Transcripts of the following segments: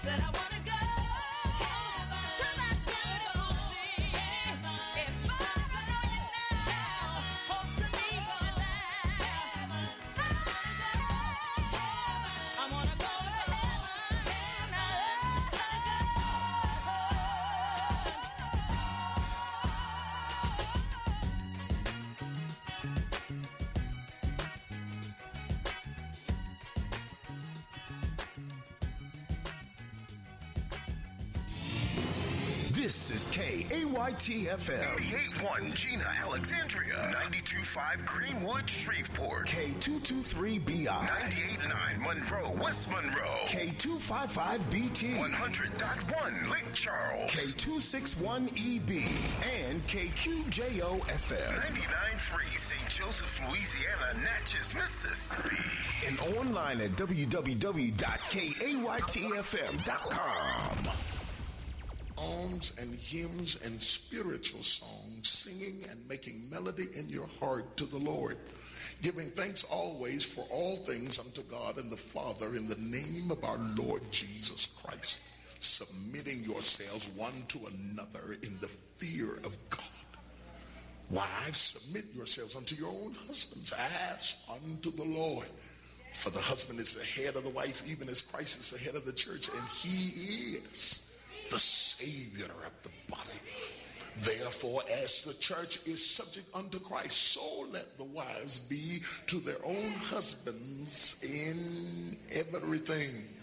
Said I wanna go to that beautiful sea. If I could know you now, hope to meet you there. I wanna go to heaven. This is KAYT-FM. 88.1 Gina, Alexandria. 92.5 Greenwood, Shreveport. K223BI. 98.9 Monroe, West Monroe. K255BT. 100.1 Lake Charles. K261EB. And KQJO-FM. 99.3 St. Joseph, Louisiana, Natchez, Mississippi. And online at www.kaytfm.com. Psalms and hymns and spiritual songs, singing and making melody in your heart to the Lord, giving thanks always for all things unto God and the Father in the name of our Lord Jesus Christ, submitting yourselves one to another in the fear of God. Wives, submit yourselves unto your own husbands as unto the Lord. For the husband is the head of the wife, even as Christ is the head of the church, and he is the Savior of the body. Therefore, as the church is subject unto Christ, so let the wives be to their own husbands in everything.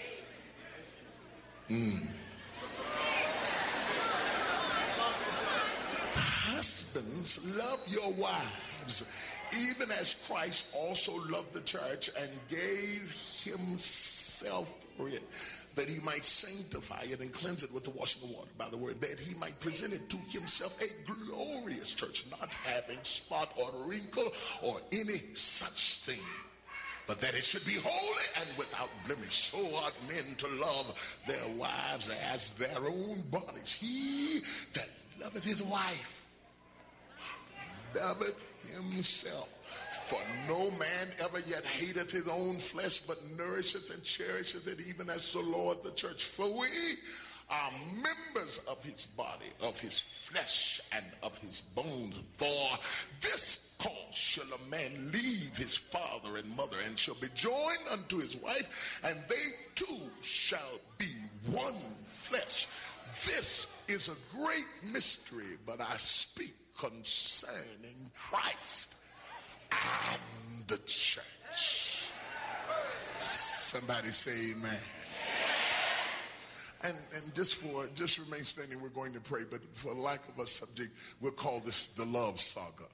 Husbands, love your wives, even as Christ also loved the church and gave himself for it, that he might sanctify it and cleanse it with the washing of water by the word, that he might present it to himself a glorious church, not having spot or wrinkle or any such thing, but that it should be holy and without blemish. So ought men to love their wives as their own bodies. He that loveth his wife loveth himself. For no man ever yet hateth his own flesh, but nourisheth and cherisheth it, even as the Lord the church. For we are members of his body, of his flesh, and of his bones. For this cause shall a man leave his father and mother, and shall be joined unto his wife, and they two shall be one flesh. This is a great mystery, but I speak concerning Christ and the church. Somebody say amen. And just remain standing, we're going to pray, but for lack of a subject, we'll call this the love saga.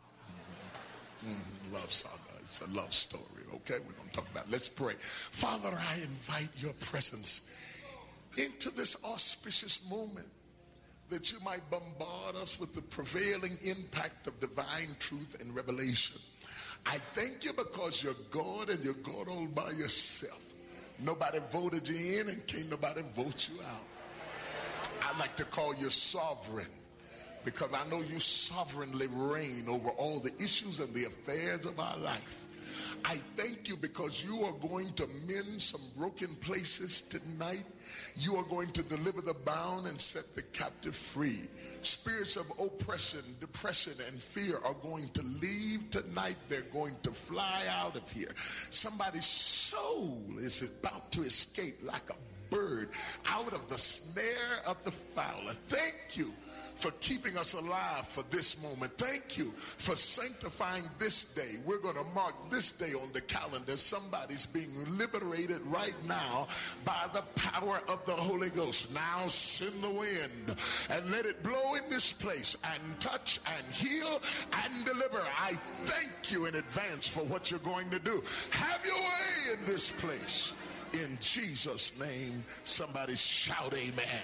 Love saga. It's a love story, okay? We're going to talk about it. Let's pray. Father, I invite your presence into this auspicious moment, that you might bombard us with the prevailing impact of divine truth and revelation. I thank you because you're God and you're God all by yourself. Nobody voted you in and can't nobody vote you out. I like to call you sovereign, because I know you sovereignly reign over all the issues and the affairs of our life. I thank you because you are going to mend some broken places tonight. You are going to deliver the bound and set the captive free. Spirits of oppression, depression, and fear are going to leave tonight. They're going to fly out of here. Somebody's soul is about to escape like a bird out of the snare of the fowler. Thank you for keeping us alive for this moment. Thank you for sanctifying this day. We're going to mark this day on the calendar. Somebody's being liberated right now by the power of the Holy Ghost. Now send the wind and let it blow in this place and touch and heal and deliver. I thank you in advance for what you're going to do. Have your way in this place. In Jesus' name, somebody shout amen.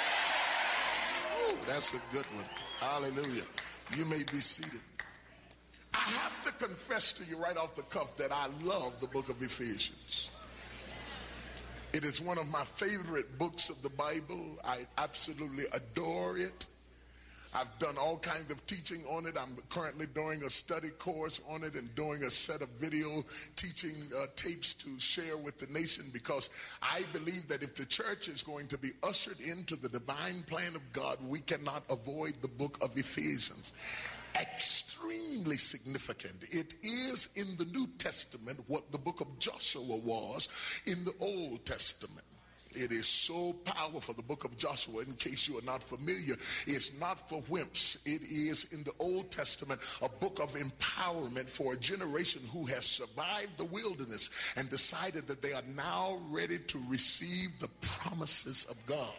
That's a good one. Hallelujah. You may be seated. I have to confess to you right off the cuff that I love the book of Ephesians. It is one of my favorite books of the Bible. I absolutely adore it. I've done all kinds of teaching on it. I'm currently doing a study course on it and doing a set of video teaching tapes to share with the nation, because I believe that if the church is going to be ushered into the divine plan of God, we cannot avoid the book of Ephesians. Extremely significant. It is in the New Testament what the book of Joshua was in the Old Testament. It is so powerful. The book of Joshua, in case you are not familiar, is not for wimps. It is in the Old Testament a book of empowerment for a generation who has survived the wilderness and decided that they are now ready to receive the promises of God.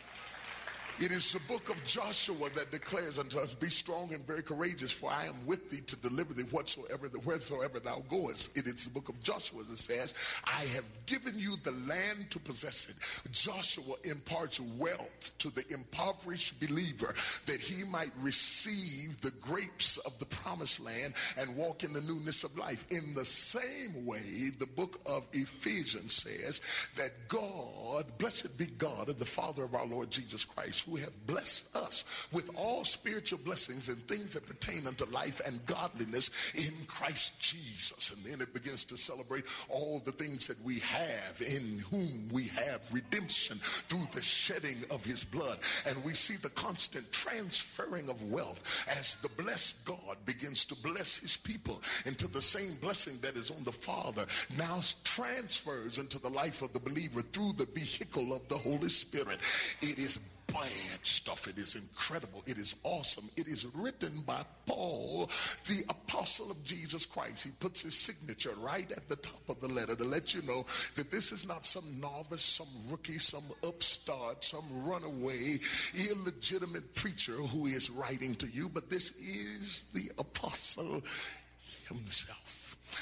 It is the book of Joshua that declares unto us, be strong and very courageous, for I am with thee to deliver thee wheresoever thou goest. It is the book of Joshua that says, I have given you the land to possess it. Joshua imparts wealth to the impoverished believer that he might receive the grapes of the promised land and walk in the newness of life. In the same way, the book of Ephesians says that God, blessed be God, the Father of our Lord Jesus Christ, who have blessed us with all spiritual blessings and things that pertain unto life and godliness in Christ Jesus. And then it begins to celebrate all the things that we have, in whom we have redemption through the shedding of his blood. And we see the constant transferring of wealth as the blessed God begins to bless his people into the same blessing that is on the Father now transfers into the life of the believer through the vehicle of the Holy Spirit. It is bad stuff. It is incredible. It is awesome. It is written by Paul, the apostle of Jesus Christ. He puts his signature right at the top of the letter to let you know that this is not some novice, some rookie, some upstart, some runaway, illegitimate preacher who is writing to you, but this is the apostle himself.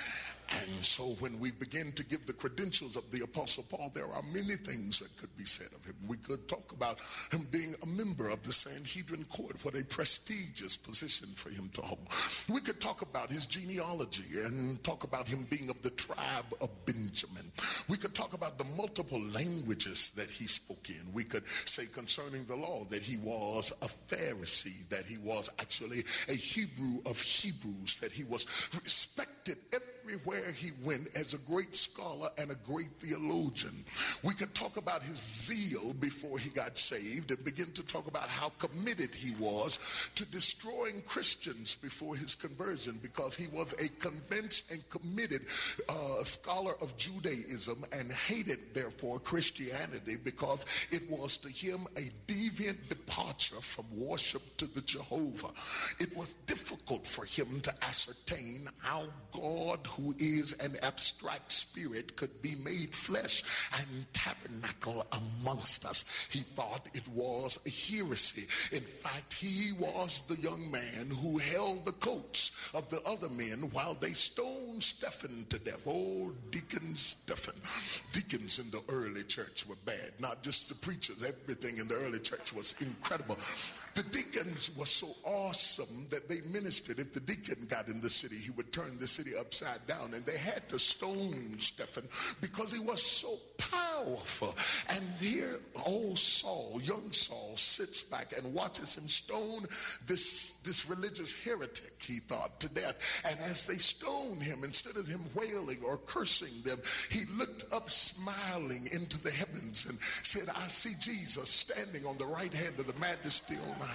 And so when we begin to give the credentials of the Apostle Paul, there are many things that could be said of him. We could talk about him being a member of the Sanhedrin court, what a prestigious position for him to hold. We could talk about his genealogy and talk about him being of the tribe of Benjamin. We could talk about the multiple languages that he spoke in. We could say concerning the law that he was a Pharisee, that he was actually a Hebrew of Hebrews, that he was respected everywhere he went as a great scholar and a great theologian. We could talk about his zeal before he got saved and begin to talk about how committed he was to destroying Christians before his conversion, because he was a convinced and committed scholar of Judaism and hated, therefore, Christianity, because it was to him a deviant departure from worship to the Jehovah. It was difficult for him to ascertain how God, who is an abstract spirit, could be made flesh and tabernacle amongst us. He thought it was a heresy. In fact, he was the young man who held the coats of the other men while they stoned Stephen to death. Oh, Deacon Stephen. Deacons in the early church were bad. Not just the preachers. Everything in the early church was incredible. The deacons were so awesome that they ministered. If the deacon got in the city, he would turn the city upside down, and they had to stone Stephen because he was so powerful. And here old Saul, young Saul, sits back and watches him stone this religious heretic, he thought, to death. And as they stoned him, instead of him wailing or cursing them, he looked up smiling into the heavens and said, I see Jesus standing on the right hand of the Majesty on high.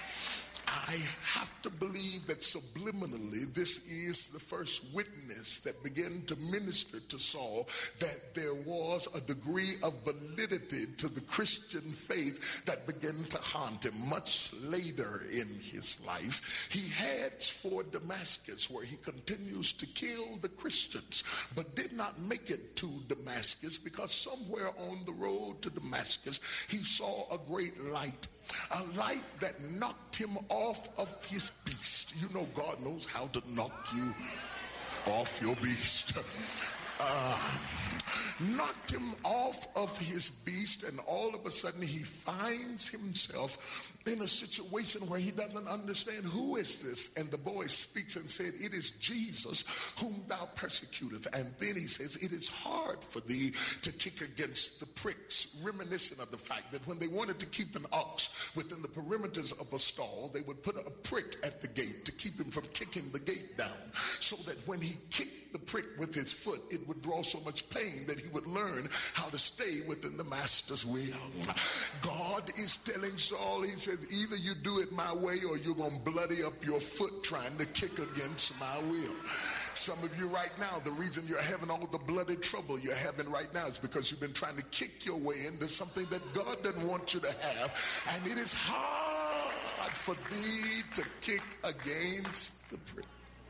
I have to believe that subliminally this is the first witness that began to minister to Saul that there was a degree of validity to the Christian faith that began to haunt him much later in his life. He heads for Damascus, where he continues to kill the Christians, but did not make it to Damascus because somewhere on the road to Damascus he saw a great light. A light that knocked him off of his beast. You know, God knows how to knock you off your beast. knocked him off of his beast, and all of a sudden he finds himself in a situation where he doesn't understand who is this. And the voice speaks and said, it is Jesus whom thou persecutest. And then he says, it is hard for thee to kick against the pricks, reminiscent of the fact that when they wanted to keep an ox within the perimeters of a stall, they would put a prick at the gate to keep him from kicking the gate down, so that when he kicked the prick with his foot, it would draw so much pain that he would learn how to stay within the master's will. God is telling Saul, he says, either you do it my way or you're going to bloody up your foot trying to kick against my will. Some of you right now, the reason you're having all the bloody trouble you're having right now is because you've been trying to kick your way into something that God doesn't want you to have, and it is hard for thee to kick against the prick.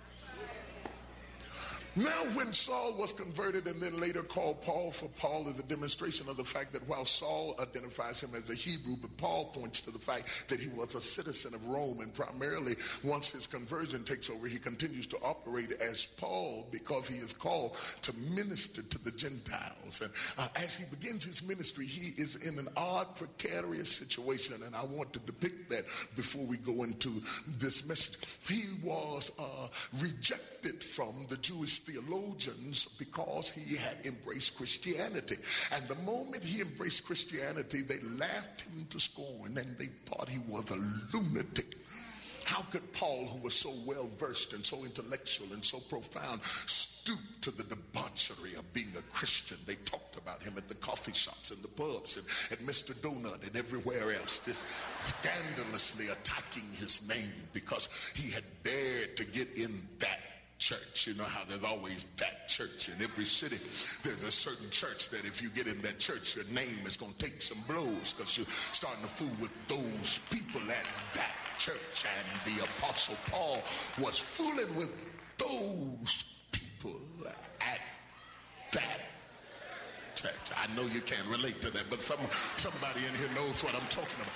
Now, when Saul was converted and then later called Paul, for Paul is a demonstration of the fact that while Saul identifies him as a Hebrew, but Paul points to the fact that he was a citizen of Rome, and primarily once his conversion takes over, he continues to operate as Paul because he is called to minister to the Gentiles. And as he begins his ministry, he is in an odd, precarious situation, and I want to depict that before we go into this message. He was rejected from the Jewish theologians because he had embraced Christianity. And the moment he embraced Christianity, they laughed him to scorn and they thought he was a lunatic. How could Paul, who was so well versed and so intellectual and so profound, stoop to the debauchery of being a Christian? They talked about him at the coffee shops and the pubs and at Mr. Donut and everywhere else, this scandalously attacking his name because he had dared to get in that church. You know how there's always that church in every city. There's a certain church that if you get in that church, your name is going to take some blows because you're starting to fool with those people at that church. And the Apostle Paul was fooling with those people at that church. I know you can't relate to that, but somebody in here knows what I'm talking about.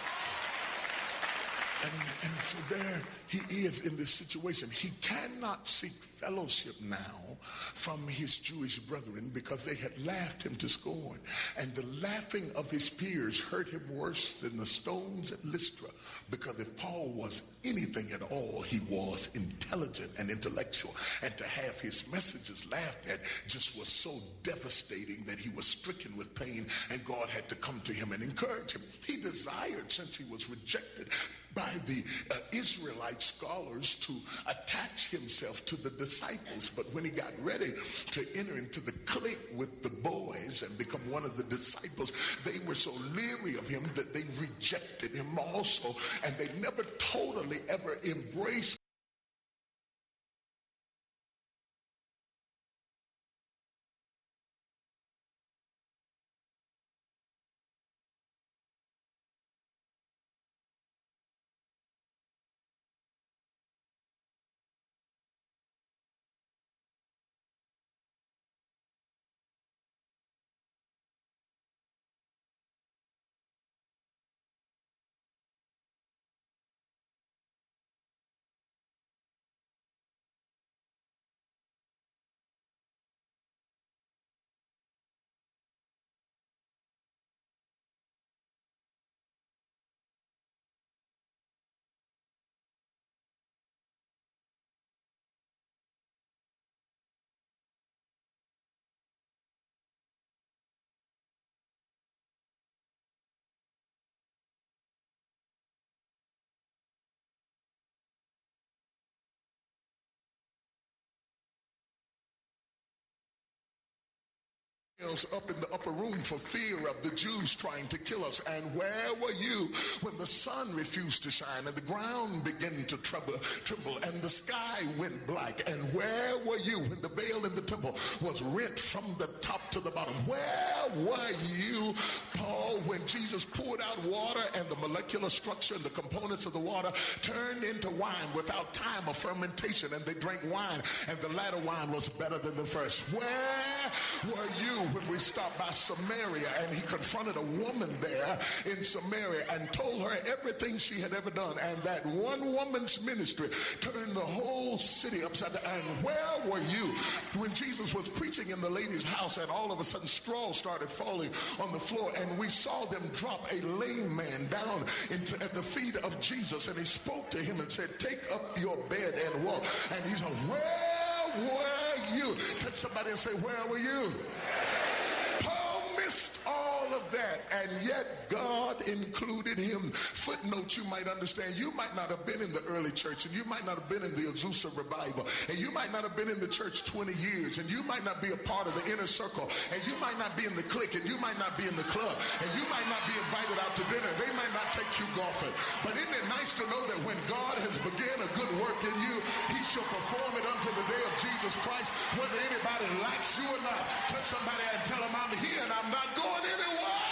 And so there he is in this situation. He cannot seek fellowship now from his Jewish brethren because they had laughed him to scorn. And the laughing of his peers hurt him worse than the stones at Lystra, because if Paul was anything at all, he was intelligent and intellectual. And to have his messages laughed at just was so devastating that he was stricken with pain, and God had to come to him and encourage him. He desired, since he was rejected by the Israelite scholars, to attach himself to the disciples. But when he got ready to enter into the clique with the boys and become one of the disciples, they were so leery of him that they rejected him also, and they never totally ever embraced up in the upper room for fear of the Jews trying to kill us. And where were you when the sun refused to shine and the ground began to tremble and the sky went black? And where were you when the veil in the temple was rent from the top to the bottom? Where were you, Paul, when Jesus poured out water and the molecular structure and the components of the water turned into wine without time of fermentation, and they drank wine and the latter wine was better than the first? Where were you when we stopped by Samaria and he confronted a woman there in Samaria and told her everything she had ever done. And that one woman's ministry turned the whole city upside down. And where were you when Jesus was preaching in the lady's house and all of a sudden straws started falling on the floor and we saw them drop a lame man down at the feet of Jesus, and he spoke to him and said, take up your bed and walk. And he said, where were you? Touch somebody and say, where were you? Paul missed all of that, and yet God included him. Footnote, you might understand, you might not have been in the early church, and you might not have been in the Azusa revival, and you might not have been in the church 20 years, and you might not be a part of the inner circle, and you might not be in the clique, and you might not be in the club, and you might not be invited out to dinner. They might not take you golfing. But isn't it nice to know that when God has begun a good work in you, he shall perform it unto the day of Jesus Christ, whether anybody likes you or not. Touch somebody and tell them, I'm here and I'm not going anywhere.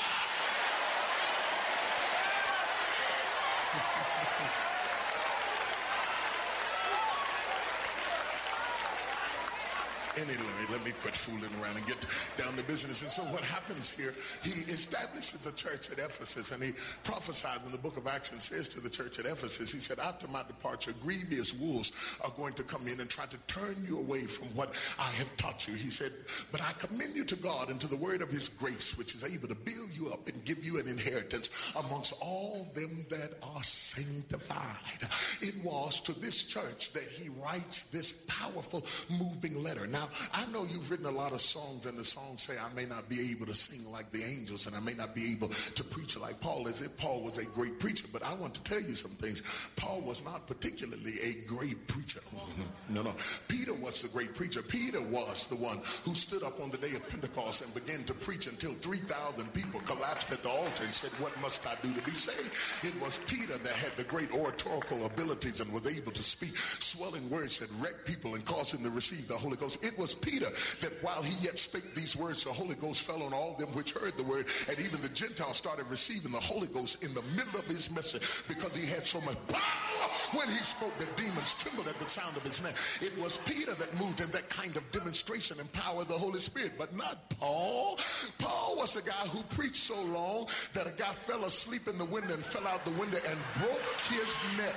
Anyway, let me quit fooling around and get down to business. And so what happens here, he establishes a church at Ephesus, and he prophesied in the book of Acts and says to the church at Ephesus, he said, after my departure, grievous wolves are going to come in and try to turn you away from what I have taught you. He said, but I commend you to God and to the word of his grace, which is able to build you up and give you an inheritance amongst all them that are sanctified. It was to this church that he writes this powerful, moving letter. Now, I know you've written a lot of songs, and the songs say, I may not be able to sing like the angels, and I may not be able to preach like Paul, as if Paul was a great preacher. But I want to tell you some things. Paul was not particularly a great preacher. No. Peter was the great preacher. Peter was the one who stood up on the day of Pentecost and began to preach until 3,000 people collapsed at the altar and said, what must I do to be saved? It was Peter that had the great oratorical abilities and was able to speak swelling words that wrecked people and caused them to receive the Holy Ghost. It was Peter that while he yet spake these words, the Holy Ghost fell on all them which heard the word, and even the Gentiles started receiving the Holy Ghost in the middle of his message because he had so much power when he spoke that demons trembled at the sound of his name. It was Peter that moved in that kind of demonstration and power of the Holy Spirit, but not Paul. Paul was a guy who preached so long that a guy fell asleep in the window and fell out the window and broke his neck.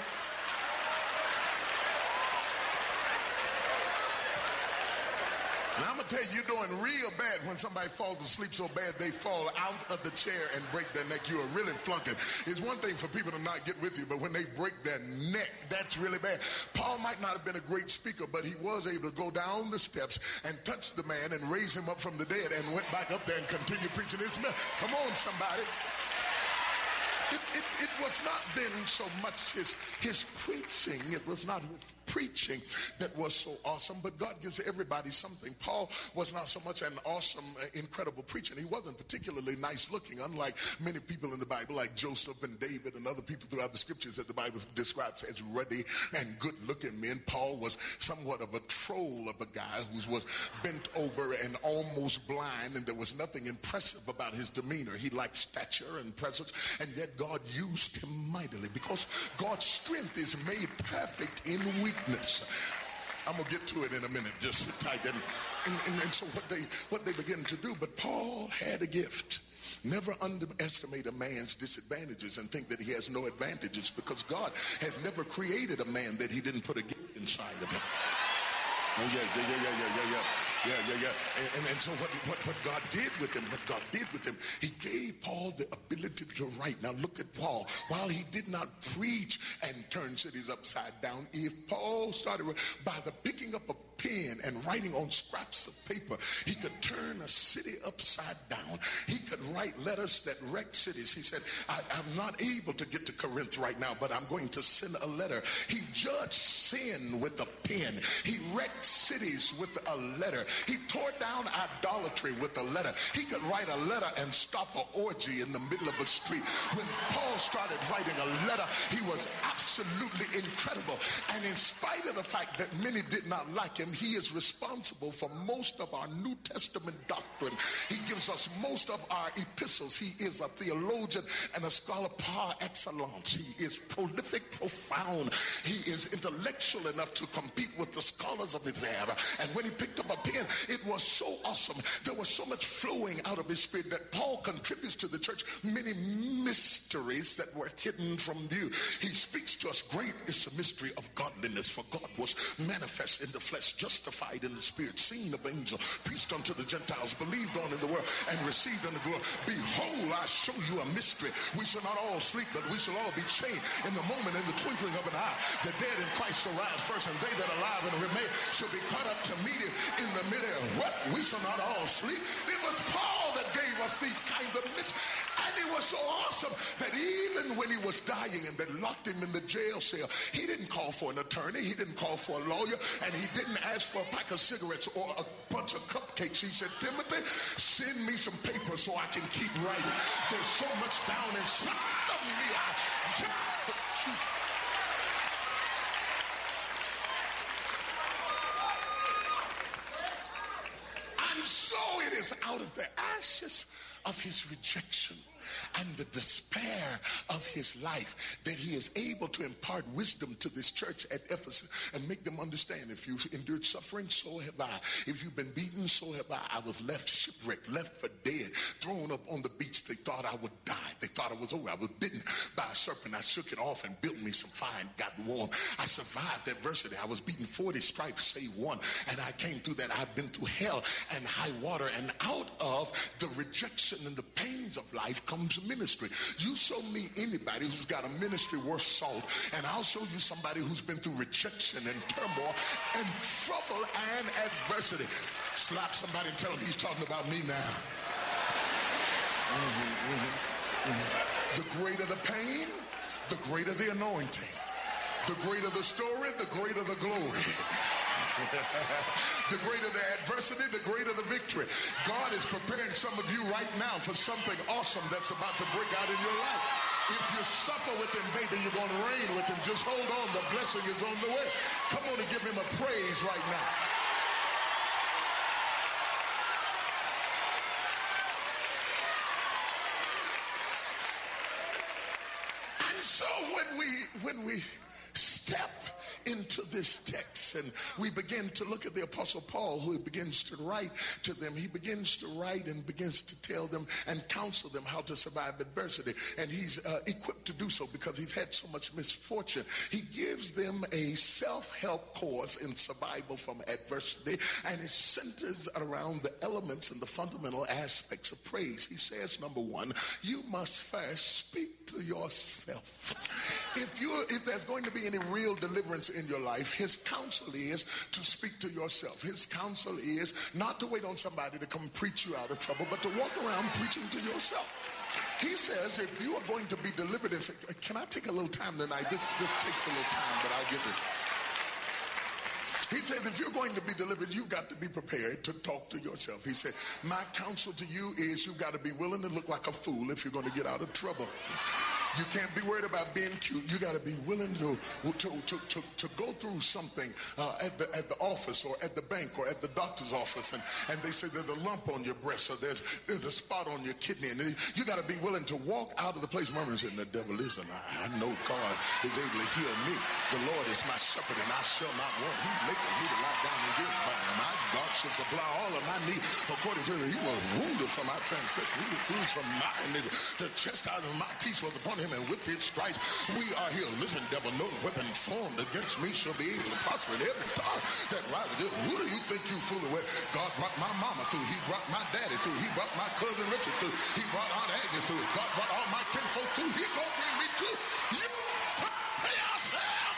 And I'm going to tell you, you're doing real bad when somebody falls asleep so bad they fall out of the chair and break their neck. You are really flunking. It's one thing for people to not get with you, but when they break their neck, that's really bad. Paul might not have been a great speaker, but he was able to go down the steps and touch the man and raise him up from the dead and went back up there and continued preaching his message. Come on, somebody. It was not then so much his preaching. It was not his preaching that was so awesome, but God gives everybody something. Paul was not so much an awesome, incredible preacher. He wasn't particularly nice looking, unlike many people in the Bible, like Joseph and David and other people throughout the scriptures that the Bible describes as ruddy and good looking men. Paul was somewhat of a troll of a guy who was bent over and almost blind, and there was nothing impressive about his demeanor. He lacked stature and presence, and yet God used him mightily because God's strength is made perfect in weakness. I'm going to get to it in a minute. Just sit tight. And so what they begin to do, but Paul had a gift. Never underestimate a man's disadvantages and think that he has no advantages, because God has never created a man that he didn't put a gift inside of him. Oh, yeah. And so what God did with him, he gave Paul the ability to write. Now look at Paul. While he did not preach and turn cities upside down, if Paul started by the picking up a pen and writing on scraps of paper, he could turn a city upside down. He could write letters that wrecked cities. He said, I'm not able to get to Corinth right now, but I'm going to send a letter. He judged sin with a pen. He wrecked cities with a letter. He tore down idolatry with a letter. He could write a letter and stop an orgy in the middle of a street. When Paul started writing a letter, he was absolutely incredible. And in spite of the fact that many did not like him, him, he is responsible for most of our New Testament doctrine. He gives us most of our epistles. He is a theologian and a scholar par excellence. He is prolific, profound. He is intellectual enough to compete with the scholars of his era. And when he picked up a pen, it was so awesome. There was so much flowing out of his spirit that Paul contributes to the church many mysteries that were hidden from view. He speaks to us, great is the mystery of godliness, for God was manifest in the flesh, justified in the spirit, seen of angels, preached unto the Gentiles, believed on in the world, and received unto glory. Behold, I show you a mystery. We shall not all sleep, but we shall all be changed in the moment, in the twinkling of an eye. The dead in Christ shall rise first, and they that are alive and remain shall be caught up to meet him in the midair. What? We shall not all sleep. It was Paul that gave us these kinds of mysteries. And it was so awesome that even when he was dying and they locked him in the jail cell, he didn't call for an attorney, he didn't call for a lawyer, and he didn't ask for a pack of cigarettes or a bunch of cupcakes. He said, Timothy, send me some paper so I can keep writing. There's so much down inside of me. I got to keep. And so it is out of the ashes of his rejection and the despair of his life that he is able to impart wisdom to this church at Ephesus and make them understand, if you've endured suffering, so have I. If you've been beaten, so have I. I was left shipwrecked, left for dead, thrown up on the beach. They thought I would die. They thought it was over. I was bitten by a serpent. I shook it off and built me some fire and got warm. I survived adversity. I was beaten 40 stripes, save one. And I came through that. I've been through hell and high water. And out of the rejection and the pains of life comes ministry. You show me anybody who's got a ministry worth salt, and I'll show you somebody who's been through rejection and turmoil and trouble and adversity. Slap somebody and tell him he's talking about me now. The greater the pain, the greater the anointing. The greater the story, the greater the glory. The greater the adversity, the greater the victory. God is preparing some of you right now for something awesome that's about to break out in your life. If you suffer with him, baby, you're going to reign with him. Just hold on. The blessing is on the way. Come on and give him a praise right now. And so when we step into this text and we begin to look at the Apostle Paul, who begins to write to them. He begins to write and begins to tell them and counsel them how to survive adversity. And he's equipped to do so because he's had so much misfortune. He gives them a self-help course in survival from adversity, and it centers around the elements and the fundamental aspects of praise. He says, number one, you must first speak to yourself. If there's going to be any real deliverance in your life, his counsel is to speak to yourself. His counsel is not to wait on somebody to come preach you out of trouble, but to walk around preaching to yourself. He says if you are going to be delivered, and say, can I take a little time tonight? This takes a little time, but I'll get it. He says if you're going to be delivered, you've got to be prepared to talk to yourself. He said, my counsel to you is you've got to be willing to look like a fool if you're going to get out of trouble. You can't be worried about being cute. You got to be willing to go through something at the office or at the bank or at the doctor's office, and they say there's a lump on your breast or there's a spot on your kidney, and you got to be willing to walk out of the place. Murmuring, saying, the devil is a lie. I know God is able to heal me. The Lord is my shepherd, and I shall not want. He maketh me to lie down in green ground. My God shall supply all of my needs according to him. He was wounded for my transgression. He was bruised for my iniquity. The chastisement of my peace was upon him, and with his stripes we are healed. Listen, devil, no weapon formed against me shall be able to prosper. In every tongue that rises against, who do you think you fooling with? God brought my mama through. He brought my daddy through. He brought my cousin Richard through. He brought Aunt Agnes through. God brought all my kinfolk through. He gonna bring me through. You prepare yourself.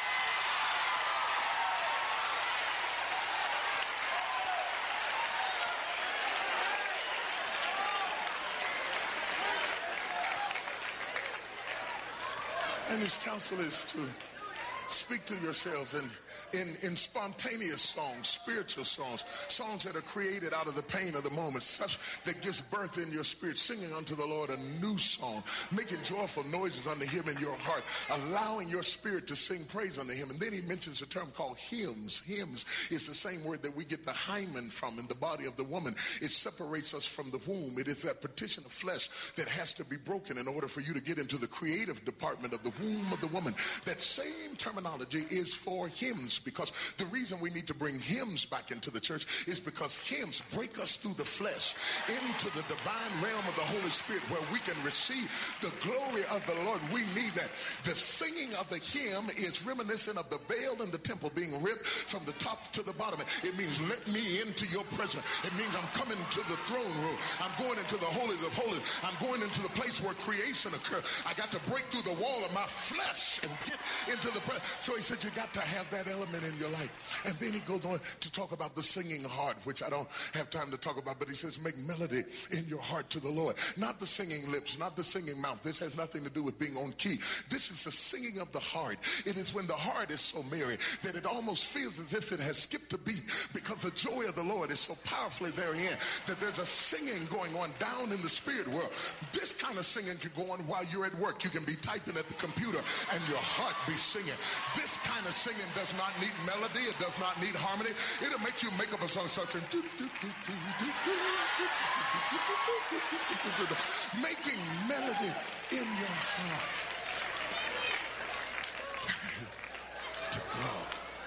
And his counsel is to Speak to yourselves in spontaneous songs, spiritual songs, songs that are created out of the pain of the moment, such that gives birth in your spirit, singing unto the Lord a new song, making joyful noises unto him in your heart, allowing your spirit to sing praise unto him. And then he mentions a term called hymns. Hymns is the same word that we get the hymen from in the body of the woman. It separates us from the womb. It is that partition of flesh that has to be broken in order for you to get into the creative department of the womb of the woman. That same terminology is for hymns, because the reason we need to bring hymns back into the church is because hymns break us through the flesh into the divine realm of the Holy Spirit, where we can receive the glory of the Lord. We need that. The singing of the hymn is reminiscent of the veil in the temple being ripped from the top to the bottom. It means let me into your presence. It means I'm coming to the throne room. I'm going into the holies of holies. I'm going into the place where creation occurred. I got to break through the wall of my flesh and get into the presence. So he said you got to have that element in your life. And then he goes on to talk about the singing heart, which I don't have time to talk about, but he says make melody in your heart to the Lord. Not the singing lips, not the singing mouth. This has nothing to do with being on key. This is the singing of the heart. It is when the heart is so merry that it almost feels as if it has skipped a beat, because the joy of the Lord is so powerfully therein that there's a singing going on down in the spirit world. This kind of singing can go on while you're at work. You can be typing at the computer and your heart be singing. This kind of singing does not need melody. It does not need harmony. It'll make you make up a song, start saying, making melody in your heart to grow.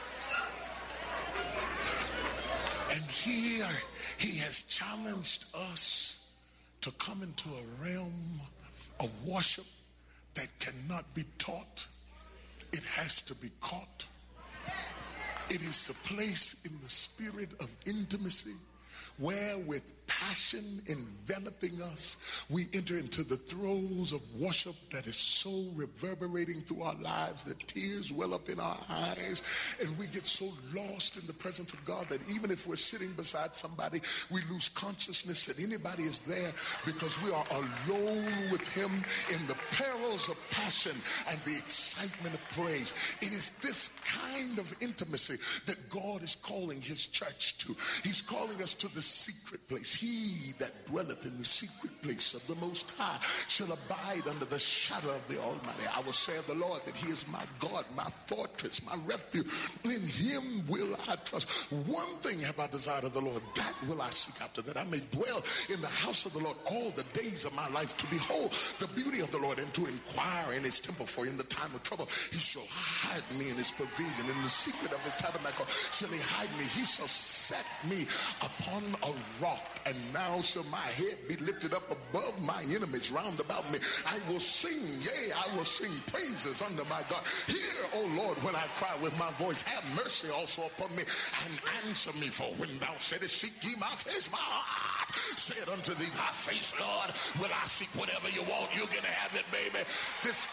And here he has challenged us to come into a realm of worship that cannot be taught. It has to be caught. It is the place in the spirit of intimacy where, with passion enveloping us, we enter into the throes of worship that is so reverberating through our lives that tears well up in our eyes, and we get so lost in the presence of God that even if we're sitting beside somebody, we lose consciousness that anybody is there, because we are alone with him in the perils of passion and the excitement of praise. It is this kind of intimacy that God is calling his church to. He's calling us to the secret place. He that dwelleth in the secret place of the Most High shall abide under the shadow of the Almighty. I will say of the Lord that he is my God, my fortress, my refuge. In him will I trust. One thing have I desired of the Lord, that will I seek after, that I may dwell in the house of the Lord all the days of my life, to behold the beauty of the Lord and to inquire in his temple. For in the time of trouble he shall hide me in his pavilion. In the secret of his tabernacle shall he hide me. He shall set me upon a rock, and now shall my head be lifted up above my enemies round about me. I will sing, yea, I will sing praises unto my God. Hear, O Lord, when I cry with my voice. Have mercy also upon me and answer me. For when thou saidest, seek ye my face, my heart said unto thee, thy face, Lord, will I seek. Whatever you want, you can have it, baby. This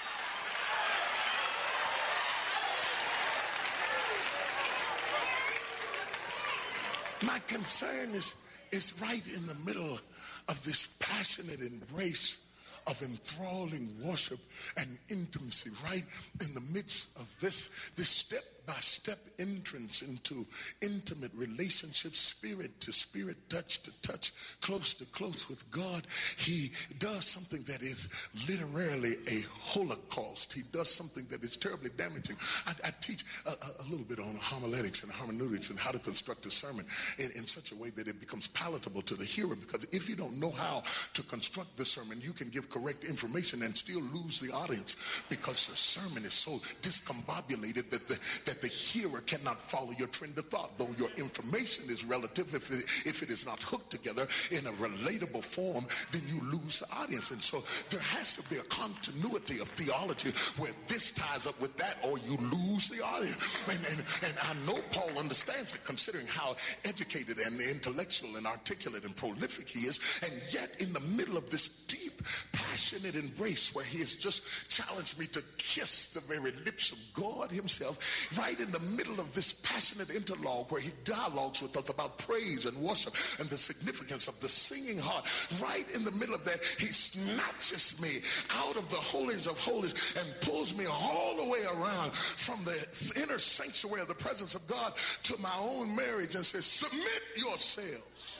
my concern is right in the middle of this passionate embrace of enthralling worship and intimacy, right in the midst of this step-by-step entrance into intimate relationships, spirit to spirit, touch to touch, close to close with God. He does something that is literally a holocaust. He does something that is terribly damaging. I teach a little bit on homiletics and hermeneutics and how to construct a sermon in such a way that it becomes palatable to the hearer, because if you don't know how to construct the sermon, you can give correct information and still lose the audience, because your sermon is so discombobulated that the hearer cannot follow your trend of thought. Though your information is relative, if it is not hooked together in a relatable form, then you lose the audience. And so there has to be a continuity of theology where this ties up with that, or you lose the audience. And I know Paul understands it, considering how educated and intellectual and articulate and prolific he is, and yet in the middle of this deep passionate embrace where he has just challenged me to kiss the very lips of God himself, right in the middle of this passionate interlogue where he dialogues with us about praise and worship and the significance of the singing heart. Right in the middle of that, he snatches me out of the holies of holies and pulls me all the way around from the inner sanctuary of the presence of God to my own marriage and says, submit yourselves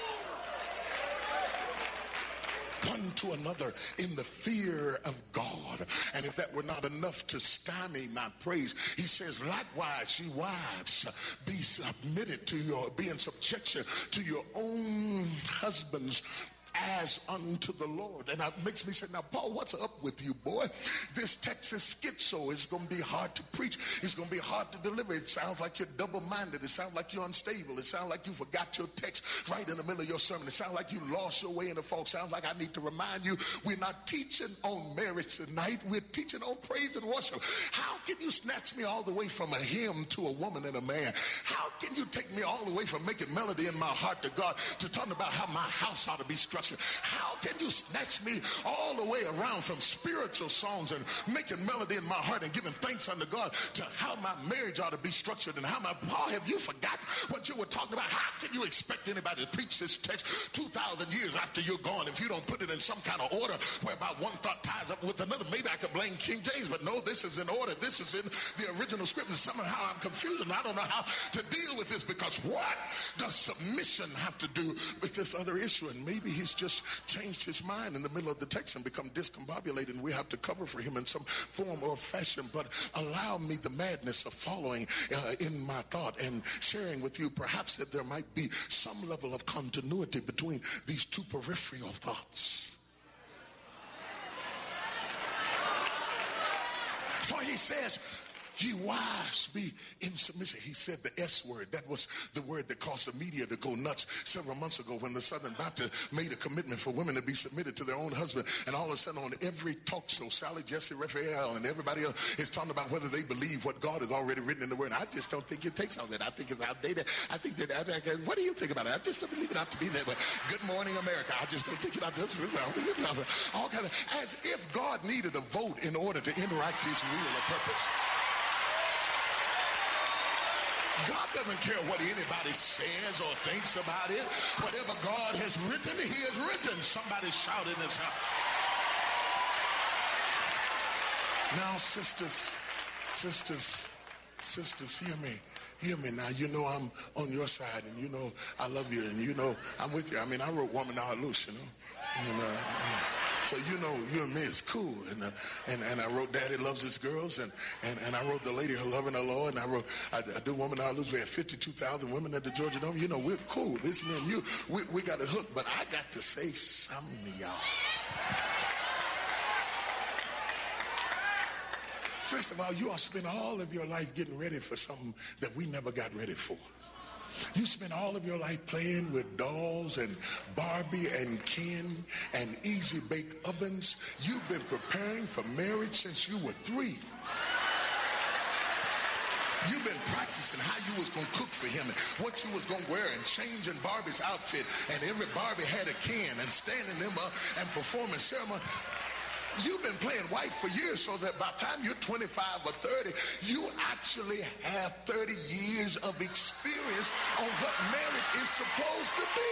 one to another in the fear of God. And if that were not enough to stymie my praise, he says, likewise, ye wives, be submitted to be in subjection to your own husbands as unto the Lord. And that makes me say, now, Paul, what's up with you, boy? This text is schizo. It's going to be hard to preach. It's going to be hard to deliver. It sounds like you're double-minded. It sounds like you're unstable. It sounds like you forgot your text right in the middle of your sermon. It sounds like you lost your way in the folk. It sounds like I need to remind you, we're not teaching on marriage tonight. We're teaching on praise and worship. How can you snatch me all the way from a hymn to a woman and a man? How can you take me all the way from making melody in my heart to God to talking about how my house ought to be structured? How can you snatch me all the way around from spiritual songs and making melody in my heart and giving thanks unto God to how my marriage ought to be structured and how my... Paul, have you forgotten what you were talking about? How can you expect anybody to preach this text 2,000 years after you're gone if you don't put it in some kind of order whereby one thought ties up with another? Maybe I could blame King James, but no, this is in order. This is in the original script, and somehow I'm confused and I don't know how to deal with this, because what does submission have to do with this other issue? And maybe he's just changed his mind in the middle of the text and become discombobulated, and we have to cover for him in some form or fashion. But allow me the madness of following in my thought and sharing with you perhaps that there might be some level of continuity between these two peripheral thoughts. For he says, ye wives, be in submission. He said the S word. That was the word that caused the media to go nuts several months ago when the Southern Baptist made a commitment for women to be submitted to their own husband. And all of a sudden on every talk show, Sally Jesse Raphael and everybody else is talking about whether they believe what God has already written in the word. I just don't think it takes all that. I think it's outdated. I think that, what do you think about it? I just don't believe it ought to be there. But good morning, America. I just don't think it ought to be all kind of, as if God needed a vote in order to interact his will or purpose. God doesn't care what anybody says or thinks about it. Whatever God has written, he has written. Somebody shout in this house. Now, sisters, hear me. Hear me now. You know I'm on your side, and you know I love you, and you know I'm with you. I mean, I wrote Woman Now Loose, you know. And, so you know, you and me is cool. And I wrote Daddy Loves His Girls, and I wrote The Lady Her Love and Her Lord, and I wrote I do Woman Now Loose. We had 52,000 women at the Georgia Dome. You know, we're cool. This me and you, we got it hooked. But I got to say something to y'all. First of all, you all spend all of your life getting ready for something that we never got ready for. You spend all of your life playing with dolls and Barbie and Ken and easy bake ovens. You've been preparing for marriage since you were 3. You've been practicing how you was going to cook for him and what you was going to wear and changing Barbie's outfit. And every Barbie had a Ken and standing them up and performing ceremony. You've been playing wife for years, so that by the time you're 25 or 30, you actually have 30 years of experience on what marriage is supposed to be.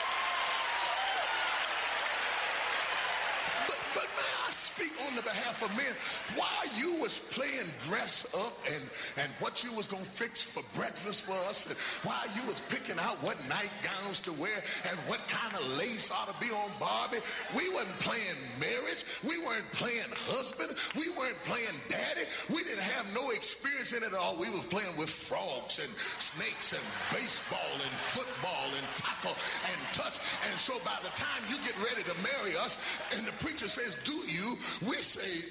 But may I speak on the behalf of men? While you was playing dress up and what you was going to fix for breakfast for us, and while you was picking out what nightgowns to wear and what kind of lace ought to be on Barbie, we wasn't playing marriage. We weren't playing husband. We weren't playing daddy. We didn't have no experience in it at all. We was playing with frogs and snakes and baseball and football and tackle and touch. And so by the time you get ready to marry us and the preacher says, do you? We say,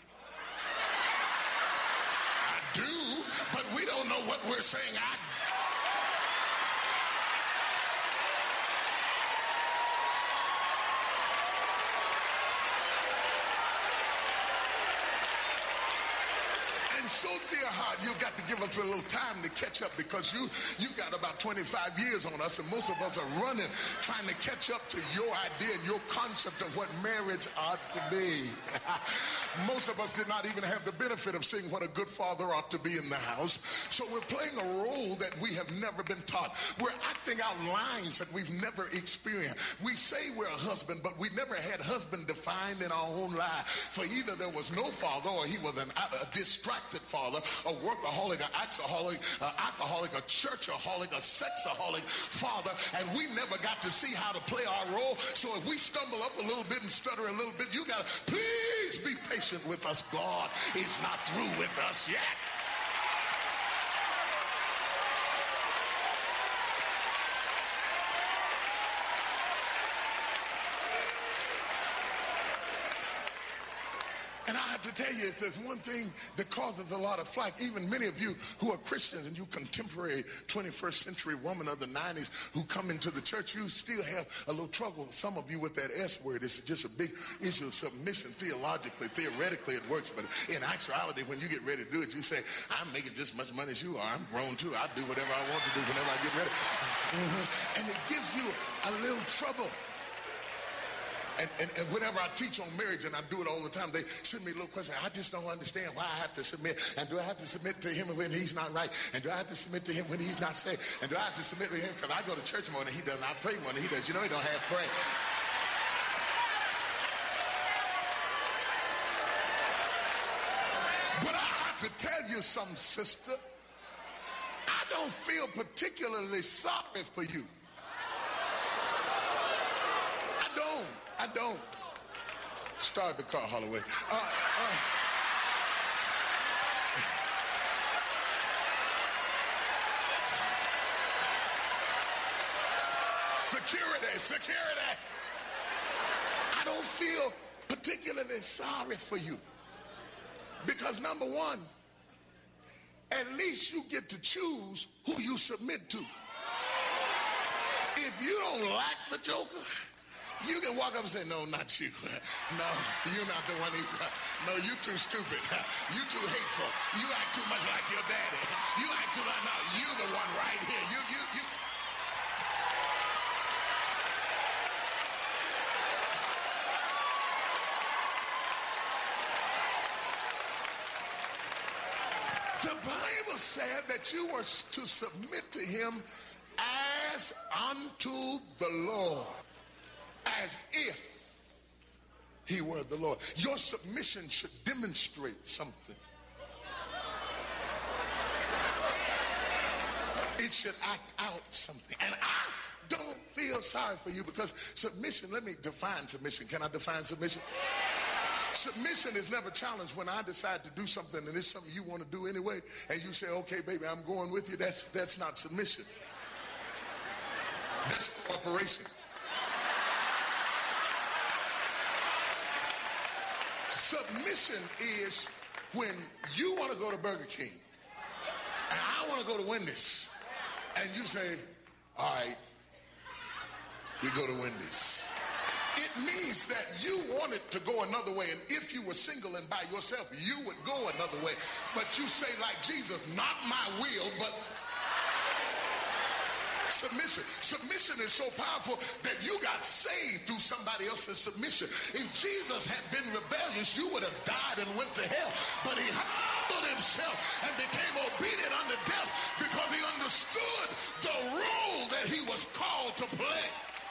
I do, but we don't know what we're saying. And And so, dear heart, you got to give us a little time to catch up, because you got about 25 years on us, and most of us are running, trying to catch up to your idea and your concept of what marriage ought to be. Most of us did not even have the benefit of seeing what a good father ought to be in the house. So we're playing a role that we have never been taught. We're acting out lines that we've never experienced. We say we're a husband, but we never had husband defined in our own life. For either there was no father, or he was a distracted father, a workaholic, an alcoholic, a churchaholic, a sexaholic father, and we never got to see how to play our role. So if we stumble up a little bit and stutter a little bit, you got to please be patient with us. God is not through with us yet. And I have to tell you, if there's one thing that causes a lot of flack, even many of you who are Christians and you contemporary 21st century woman of the 90s who come into the church, you still have a little trouble, some of you, with that S word. It's just a big issue of submission. Theologically, theoretically, it works. But in actuality, when you get ready to do it, you say, I'm making just as much money as you are. I'm grown too. I do whatever I want to do whenever I get ready. And it gives you a little trouble. And whenever I teach on marriage, and I do it all the time, they send me a little question. I just don't understand why I have to submit. And do I have to submit to him when he's not right? And do I have to submit to him when he's not saved? And do I have to submit to him because I go to church more than he does, and I pray more than he does? You know, he don't have prayer. But I have to tell you something, sister. I don't feel particularly sorry for you. I don't. Start the car, Holloway. Security. I don't feel particularly sorry for you. Because number one, at least you get to choose who you submit to. If you don't like the joker, you can walk up and say, no, not you. No, you're not the one either. No, you too stupid. You too hateful. You act too much like your daddy. You act too much. No, you the one right here. You. The Bible said that you were to submit to him as unto the Lord. As if he were the Lord. Your submission should demonstrate something. It should act out something. And I don't feel sorry for you, because submission, let me define submission. Can I define submission? Submission is never challenged when I decide to do something and it's something you want to do anyway, and you say, okay, baby, I'm going with you. That's not submission. That's cooperation. Submission is when you want to go to Burger King and I want to go to Wendy's, and you say, all right, we go to Wendy's. It means that you want it to go another way, and if you were single and by yourself, you would go another way. But you say, like Jesus, not my will, but submission. Submission is so powerful that you got saved through somebody else's submission. If Jesus had been rebellious, you would have died and went to hell. But he humbled himself and became obedient unto death because he understood the role that he was called to play.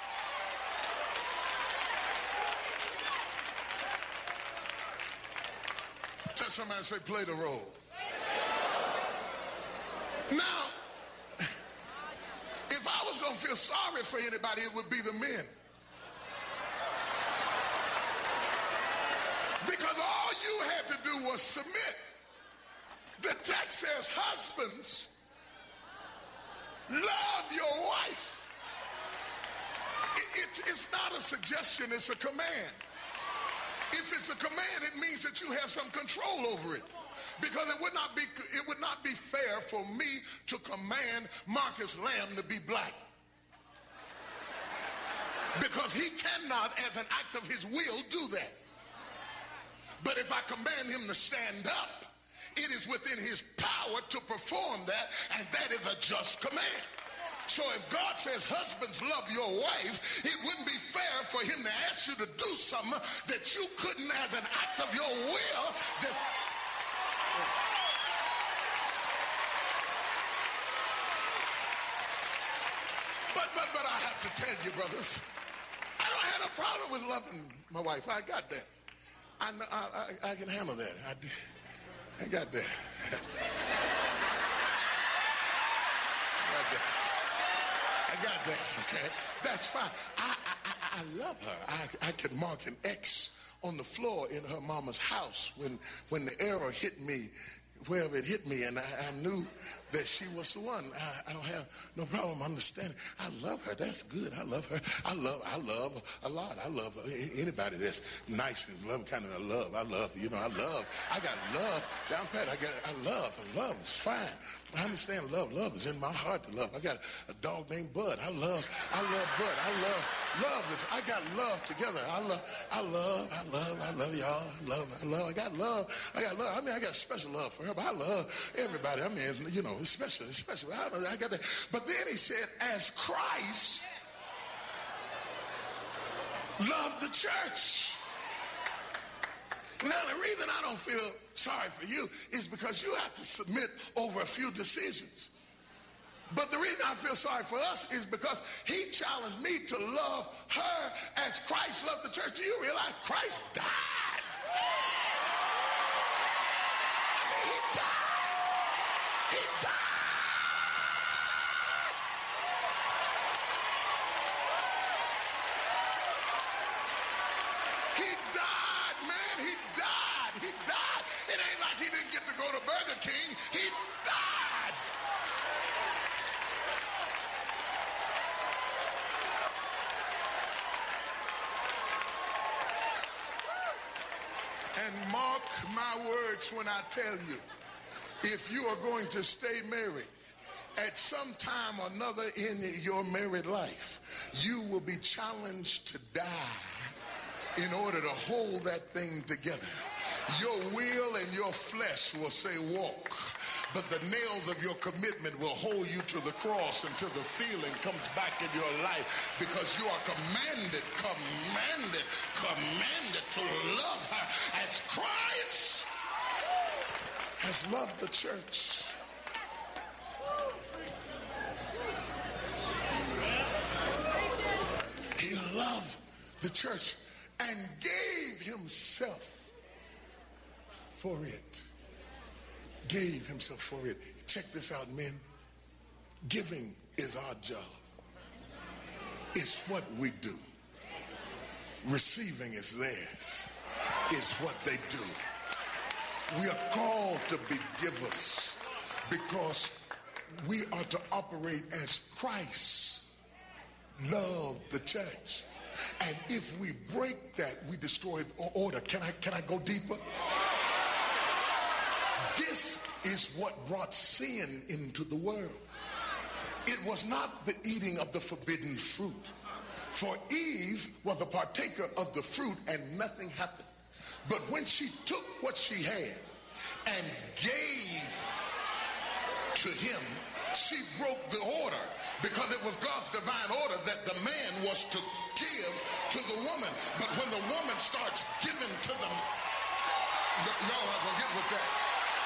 Tell somebody, say, play the role. Now, if I was going to feel sorry for anybody, it would be the men. Because all you had to do was submit. The text says, husbands, love your wife. It's not a suggestion, it's a command. If it's a command, it means that you have some control over it. Because it would not be fair for me to command Marcus Lamb to be black. Because he cannot, as an act of his will, do that. But if I command him to stand up, it is within his power to perform that, and that is a just command. So if God says, husbands, love your wife, it wouldn't be fair for him to ask you to do something that you couldn't, as an act of your will, just... But I have to tell you, brothers, I don't have a problem with loving my wife. I got that. I can handle that. I got that. I got that, okay? That's fine. I love her. I could mark an X on the floor in her mama's house when the arrow hit me, wherever it hit me, and I knew that she was the one. I don't have no problem understanding. I love her. That's good. I love her. I love a lot. I love anybody that's nice and loving, kind of love. I love, I got love down pat. I love is fine. I understand love. Love is in my heart to love. I got a dog named Bud. I love Bud. Love. I got love together. I love y'all. I got love. I mean, I got special love for her, but I love everybody. I mean, it's special. I got that. But then he said, as Christ loved the church. Now, the reason I don't feel sorry for you is because you have to submit over a few decisions. But the reason I feel sorry for us is because he challenged me to love her as Christ loved the church. Do you realize Christ died? I mean, he died. He died. He died, man. He died. He died. It ain't like he didn't get to go to Burger King. He died. And mark my words when I tell you, if you are going to stay married, at some time or another in your married life, you will be challenged to die in order to hold that thing together. Your will and your flesh will say walk, but the nails of your commitment will hold you to the cross until the feeling comes back in your life, because you are commanded to love her as Christ has loved the church. He loved the church and gave himself for it. Gave himself for it. Check this out, men. Giving is our job. It's what we do. Receiving is theirs. It's what they do. We are called to be givers because we are to operate as Christ loved the church. And if we break that, we destroy order. Can I go deeper? This is what brought sin into the world. It was not the eating of the forbidden fruit. For Eve was a partaker of the fruit and nothing happened. But when she took what she had and gave to him, she broke the order, because it was God's divine order that the man was to give to the woman. But when the woman starts giving to them, y'all are going to get with that.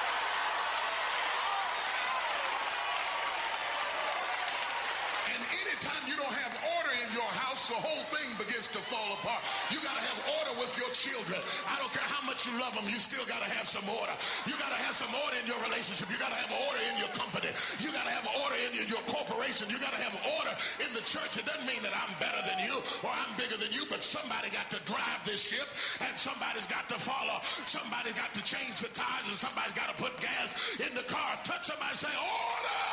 And anytime you don't have order in your house, the whole thing begins to fall apart. You got to have order with your children. I don't care how much you love them, you still got to have some order. You got to have some order in your relationship. You got to have order in your company. You got to have order in your corporation. You got to have order in the church. It doesn't mean that I'm better than you or I'm bigger than you, but somebody got to drive this ship and somebody's got to follow. Somebody's got to change the tires and somebody's got to put gas in the car. Touch somebody, say order!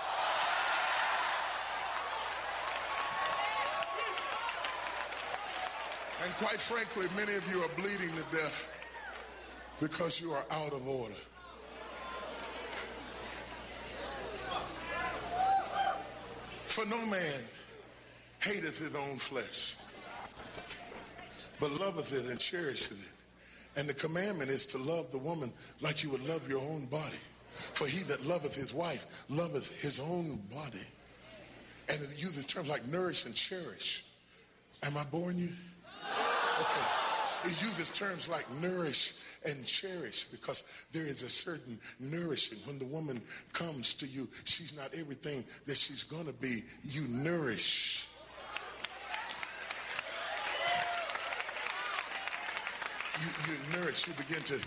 And quite frankly, many of you are bleeding to death because you are out of order. For no man hateth his own flesh, but loveth it and cherisheth it And the commandment is to love the woman like you would love your own body. For he that loveth his wife loveth his own body. And it uses terms like nourish and cherish. Am I boring you? Okay. It uses terms like nourish and cherish because there is a certain nourishing. When the woman comes to you, she's not everything that she's going to be. You nourish. You nourish, you begin to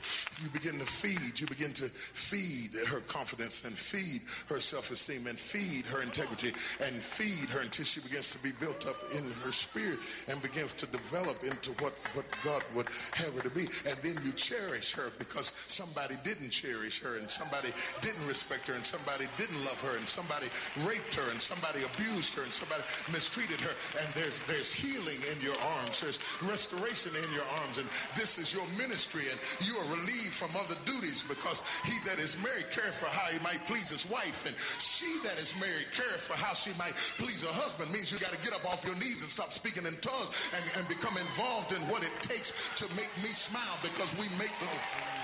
feed her confidence and feed her self-esteem and feed her integrity and feed her until she begins to be built up in her spirit and begins to develop into what God would have her to be. And then you cherish her because somebody didn't cherish her and somebody didn't respect her and somebody didn't love her and somebody raped her and somebody abused her and somebody mistreated her. And there's healing in your arms. There's restoration in your arms. And this is your ministry, and you are relieved from other duties because he that is married careth for how he might please his wife, and she that is married careth for how she might please her husband. Means you got to get up off your knees and stop speaking in tongues and become involved in what it takes to make me smile, because we make the...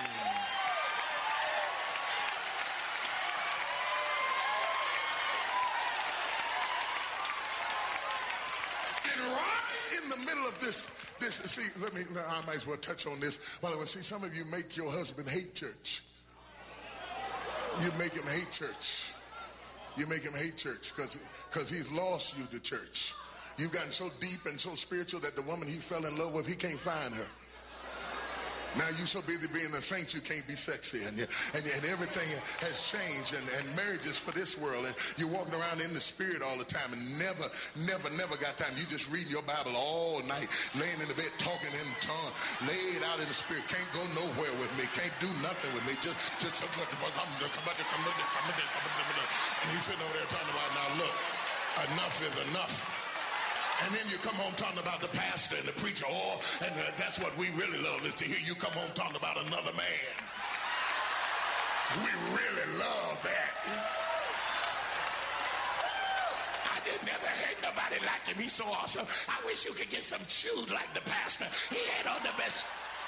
In the middle of this, see, I might as well touch on this. By the way, see, some of you make your husband hate church. You make him hate church. You make him hate church because he's lost you to church. You've gotten so deep and so spiritual that the woman he fell in love with, he can't find her. Now you so busy being a saint you can't be sexy, and everything has changed, and marriage is for this world, and you're walking around in the spirit all the time and never got time. You just reading your Bible all night, laying in the bed talking in tongues, laid out in the spirit, can't go nowhere with me, can't do nothing with me, just and he's sitting over there talking about, now look, enough is enough. And then you come home talking about the pastor and the preacher, and that's what we really love, is to hear you come home talking about another man. We really love that. I just never heard nobody like him. He's so awesome. I wish you could get some shoes like the pastor. He had on the best.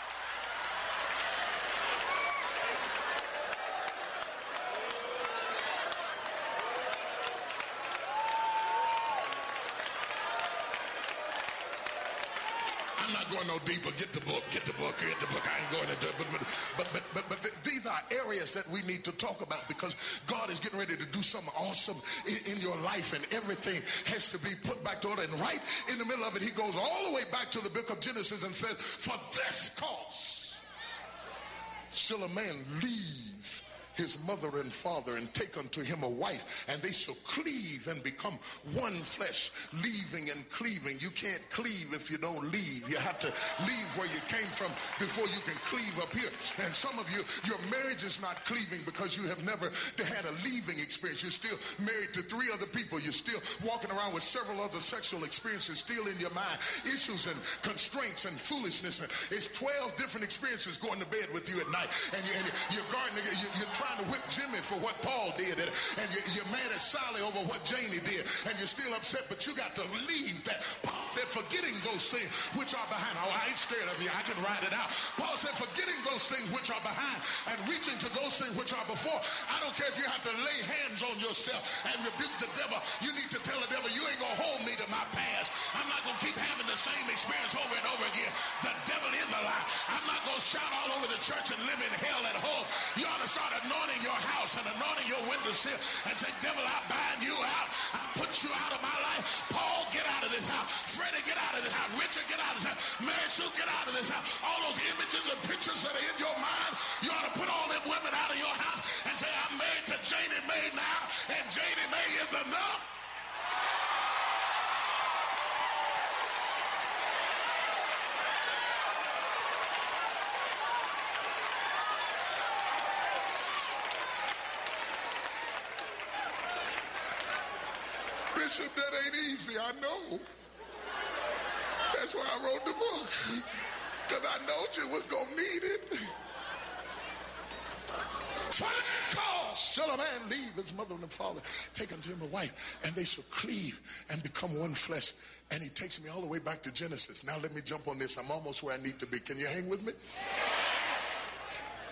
I'm not going no deeper. Get the book. I ain't going into it. But these are areas that we need to talk about, because God is getting ready to do something awesome in your life, and everything has to be put back to order. And right in the middle of it, he goes all the way back to the book of Genesis and says, for this cause shall a man leave his mother and father and take unto him a wife, and they shall cleave and become one flesh. Leaving and cleaving. You can't cleave if you don't leave. You have to leave where you came from before you can cleave up here. And some of you, your marriage is not cleaving because you have never had a leaving experience. You're still married to 3 other people. You're still walking around with several other sexual experiences still in your mind. Issues and constraints and foolishness. It's 12 different experiences going to bed with you at night. And you're guarding, you're trying to whip Jimmy for what Paul did, and you're mad at Sally over what Janie did, and you're still upset, but you got to leave that. Paul said, forgetting those things which are behind. Oh, I ain't scared of you. I can ride it out. Paul said, forgetting those things which are behind and reaching to those things which are before. I don't care if you have to lay hands on yourself and rebuke the devil. You need to tell the devil, you ain't going to hold me to my past. I'm not going to keep having the same experience over and over again. The devil is a lie. I'm not going to shout all over the church and live in hell at home. You ought to start anointing your house and anointing your windowsill and say, devil, I bind you out. I put you out of my life. Paul, get out of this house. Freddie, get out of this house. Richard, get out of this house. Mary Sue, get out of this house. All those images and pictures that are in your mind, you ought to put all them women out of your house and say, I'm married to Janie Mae now, and Janie Mae is enough. Bishop, that ain't easy, I know. That's why I wrote the book, because I know you was going to need it. For this cause shall a man leave his mother and father, take unto him a wife, and they shall cleave and become one flesh. And he takes me all the way back to Genesis. Now let me jump on this. I'm almost where I need to be. Can you hang with me?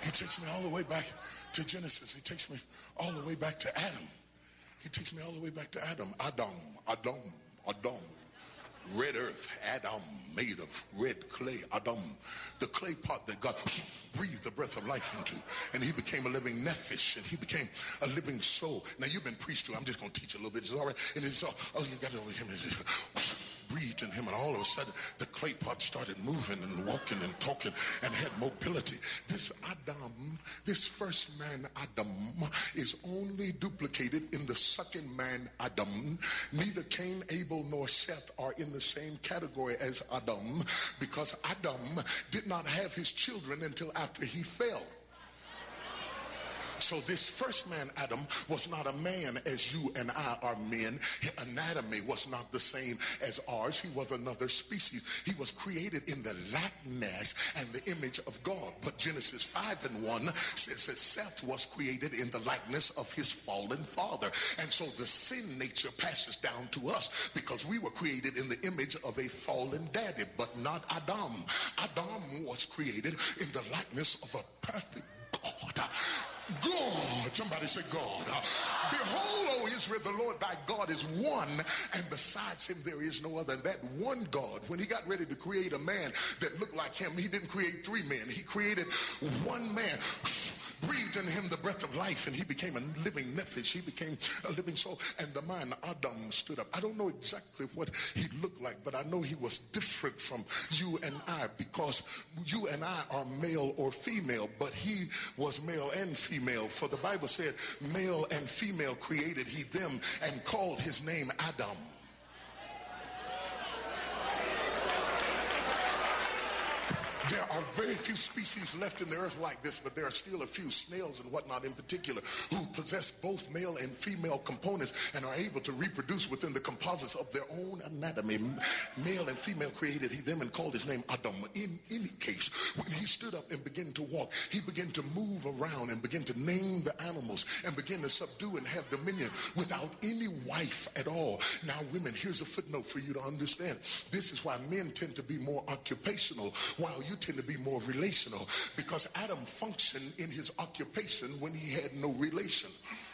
He takes me all the way back to Genesis. He takes me all the way back to Adam. He takes me all the way back to Adam. Adam. Red earth, Adam, made of red clay, Adam, the clay pot that God breathed the breath of life into, and he became a living nephesh, and he became a living soul. Now, you've been preached to. I'm just going to teach a little bit. It's all right. And it's all, oh, you got it over him. Breathed in him, and all of a sudden the clay pot started moving and walking and talking and had mobility. This Adam, this first man Adam, is only duplicated in the second man Adam. Neither Cain, Abel, nor Seth are in the same category as Adam, because Adam did not have his children until after he fell. So this first man, Adam, was not a man as you and I are men. His anatomy was not the same as ours. He was another species. He was created in the likeness and the image of God. But Genesis 5:1 says that Seth was created in the likeness of his fallen father. And so the sin nature passes down to us because we were created in the image of a fallen daddy, but not Adam. Adam was created in the likeness of a perfect God. God, somebody say God. Behold, O Israel, the Lord thy God is one, and besides him there is no other. And that one God, when he got ready to create a man that looked like him, he didn't create three men. He created one man, breathed in him the breath of life, and he became a living nephesh. He became a living soul. And the man Adam stood up. I don't know exactly what he looked like, but I know he was different from you and I, because you and I are male or female, but he was male and female. For the Bible said, male and female created he them, and called his name Adam. There are very few species left in the earth like this, but there are still a few, snails and whatnot in particular, who possess both male and female components and are able to reproduce within the composites of their own anatomy. Male and female created he them, and called his name Adam. In any case, when he stood up and began to walk, he began to move around and begin to name the animals and begin to subdue and have dominion without any wife at all. Now, women, here's a footnote for you to understand. This is why men tend to be more occupational, while you tend to be more relational, because Adam functioned in his occupation when he had no relation.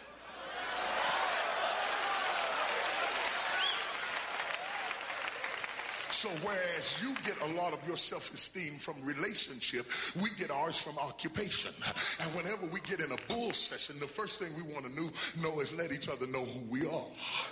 So whereas you get a lot of your self-esteem from relationship, we get ours from occupation. And whenever we get in a bull session, the first thing we want to know is let each other know who we are.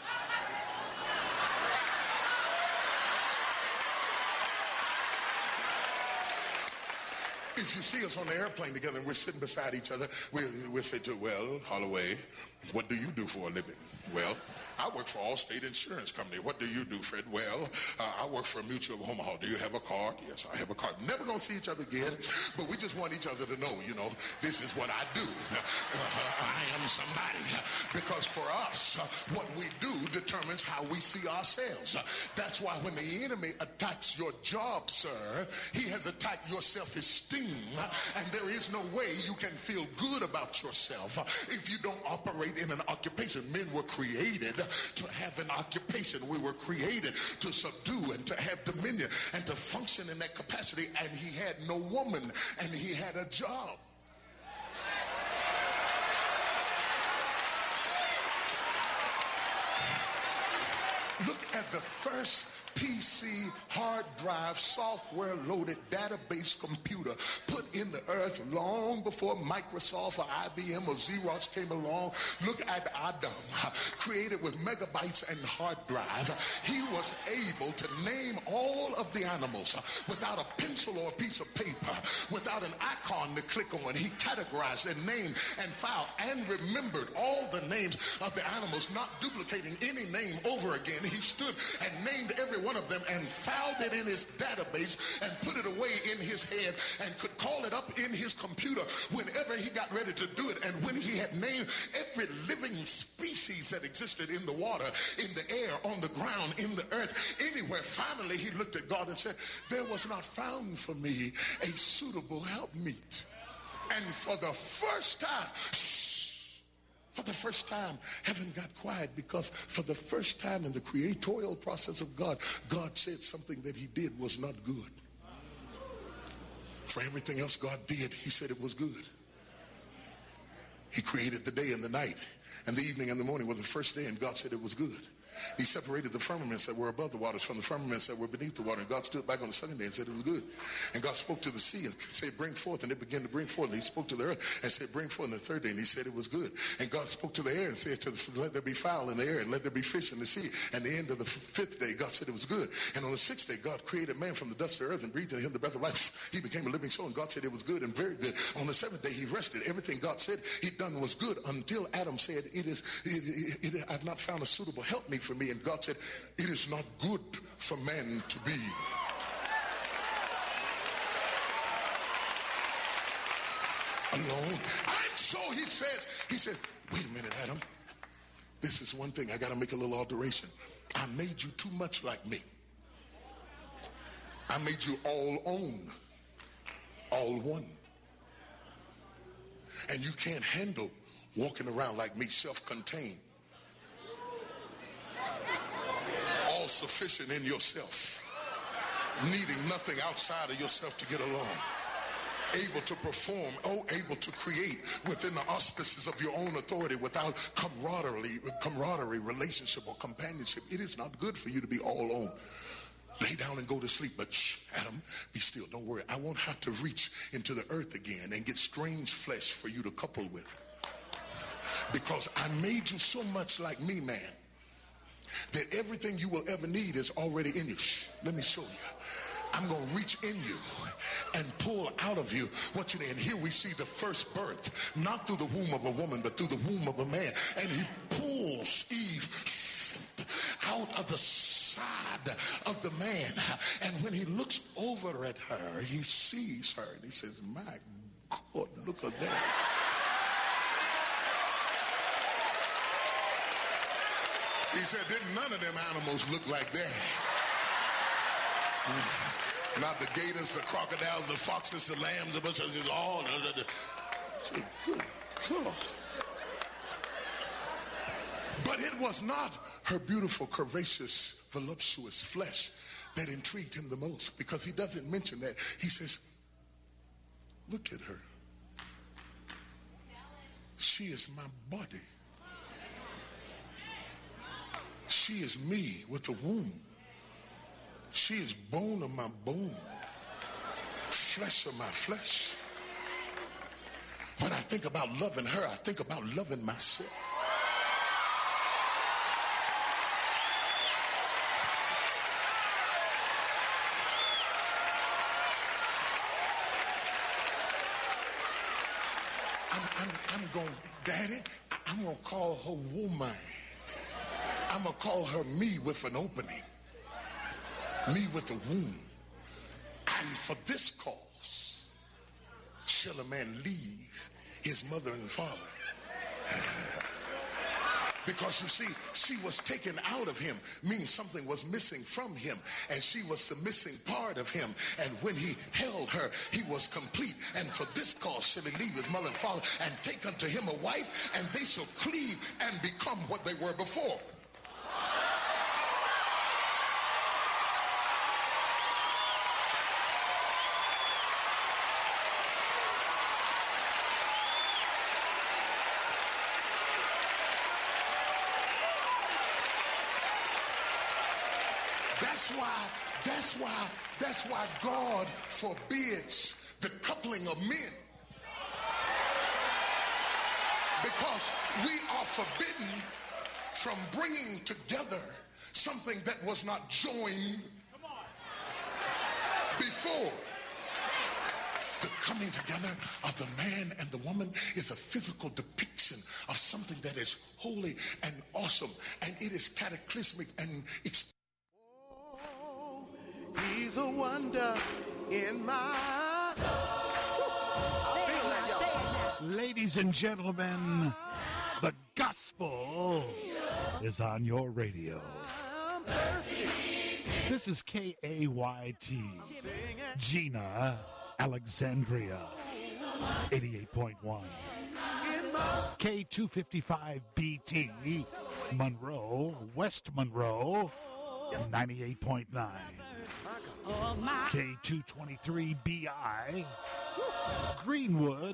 If you see us on the airplane together and we're sitting beside each other, we'll say to, well, Holloway, what do you do for a living? Well, I work for Allstate Insurance Company. What do you do, Fred? Well, I work for Mutual of Omaha. Do you have a card? Yes, I have a card. Never going to see each other again, but we just want each other to know, this is what I do. I am somebody. Because for us, what we do determines how we see ourselves. That's why when the enemy attacks your job, sir, he has attacked your self-esteem, and there is no way you can feel good about yourself if you don't operate in an occupation. Men were created to have an occupation. We were created to subdue and to have dominion and to function in that capacity. And he had no woman, and he had a job. Look at the first PC hard drive software loaded database computer put in the earth long before Microsoft or IBM or Xerox came along. Look at Adam, created with megabytes and hard drive. He was able to name all of the animals without a pencil or a piece of paper, without an icon to click on. He categorized and named and filed and remembered all the names of the animals, not duplicating any name over again. He stood and named every one of them and filed it in his database and put it away in his head and could call it up in his computer whenever he got ready to do it. And when he had named every living species that existed in the water, in the air, on the ground, in the earth, anywhere, finally he looked at God and said, there was not found for me a suitable helpmeet. And for the first time, heaven got quiet, because for the first time in the creatorial process of God, God said something that he did was not good. For everything else God did, he said it was good. He created the day and the night, and the evening and the morning were the first day, and God said it was good. He separated the firmaments that were above the waters from the firmaments that were beneath the water. And God stood back on the second day and said it was good. And God spoke to the sea and said, bring forth. And it began to bring forth. And he spoke to the earth and said, bring forth. And the third day, and he said it was good. And God spoke to the air and said, let there be fowl in the air and let there be fish in the sea. And the end of the fifth day, God said it was good. And on the sixth day, God created man from the dust of the earth and breathed in him the breath of life. He became a living soul. And God said it was good and very good. On the seventh day, he rested. Everything God said he'd done was good until Adam said, I've not found a suitable helpmeet for me. And God said, it is not good for man to be alone. And so he said, wait a minute, Adam. This is one thing. I got to make a little alteration. I made you too much like me. I made you all own, all one. And you can't handle walking around like me, self-contained. All sufficient in yourself, needing nothing outside of yourself to get along, able to perform, able to create within the auspices of your own authority without camaraderie, relationship, or companionship. It is not good for you to be all alone. Lay down and go to sleep. But shh, Adam, be still. Don't worry. I won't have to reach into the earth again and get strange flesh for you to couple with. Because I made you so much like me, man, that everything you will ever need is already in you. Shh, let me show you. I'm going to reach in you and pull out of you what you need. And here we see the first birth, not through the womb of a woman, but through the womb of a man. And he pulls Eve out of the side of the man. And when he looks over at her, he sees her and he says, my God, look at that. He said, didn't none of them animals look like that? Not the gators, the crocodiles, the foxes, the lambs, the bushes, all. Good God. But it was not her beautiful, curvaceous, voluptuous flesh that intrigued him the most, because he doesn't mention that. He says, look at her. She is my body. She is me with the womb. She is bone of my bone, flesh of my flesh. When I think about loving her, I think about loving myself. I'm going, Daddy, I'm going to call her woman. I'm going to call her me with an opening. Me with a womb. And for this cause shall a man leave his mother and father. Because you see, she was taken out of him, meaning something was missing from him, and she was the missing part of him. And when he held her, he was complete. And for this cause shall he leave his mother and father and take unto him a wife, and they shall cleave and become what they were before. That's why God forbids the coupling of men. Because we are forbidden from bringing together something that was not joined before. The coming together of the man and the woman is a physical depiction of something that is holy and awesome, and it is cataclysmic and He's a wonder in my soul. I feel that, y'all. Ladies and gentlemen, the gospel is on your radio. I'm thirsty. This is KAYT, Gina, Alexandria, 88.1. K255BT, Monroe, West Monroe, 98.9. K223BI, Greenwood,